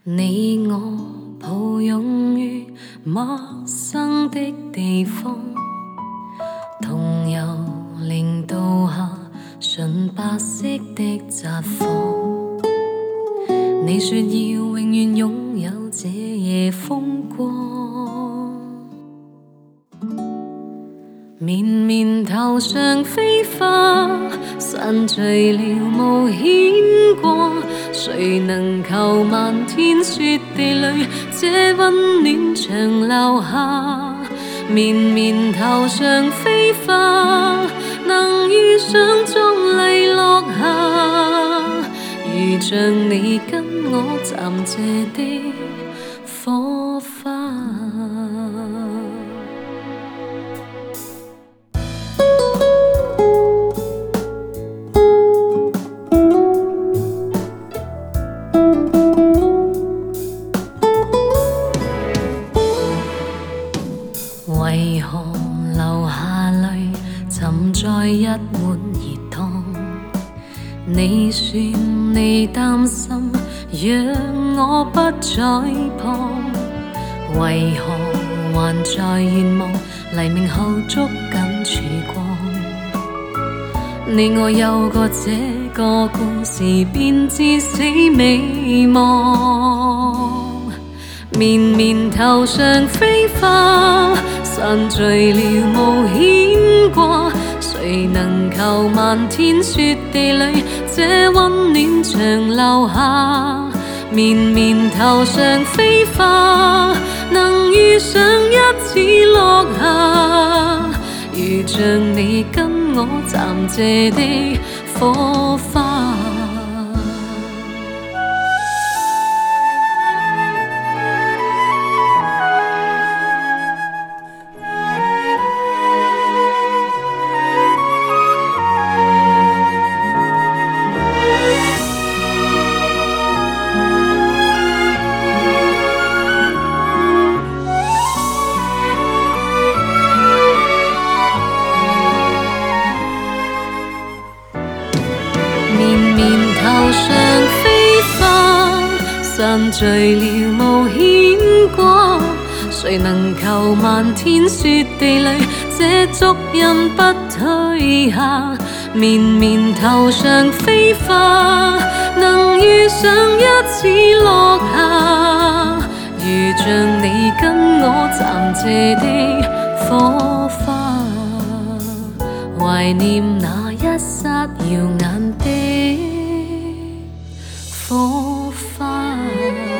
你我抱拥於陌生的地方，同遊零度下純白色的窄房。你說要永遠擁有這夜風光，綿綿頭上飛花，散聚了無牽掛。誰能求漫天雪地裏，這溫暖長留下？綿綿頭上飛花，能遇上壯麗落霞，如像你跟我暫借的火花。為何流下淚浸在一碗熱湯？你說你擔心，讓我不再旁。為何還在願望黎明後捉緊曙光？你我有過這個故事，便至死未忘。綿綿頭上飛花，散聚了無牽掛。誰能求漫天雪地裏，這溫暖長留下？綿綿頭上飛花，能遇上一次落霞，如像你跟我暫借的火花。綿綿頭上飛花，散聚了無牽掛。誰能求漫天雪地裏，這足印不退下？綿綿頭上飛花，能遇上一次落霞，如像你跟我暫借的火花。懷念那一剎耀眼的火花。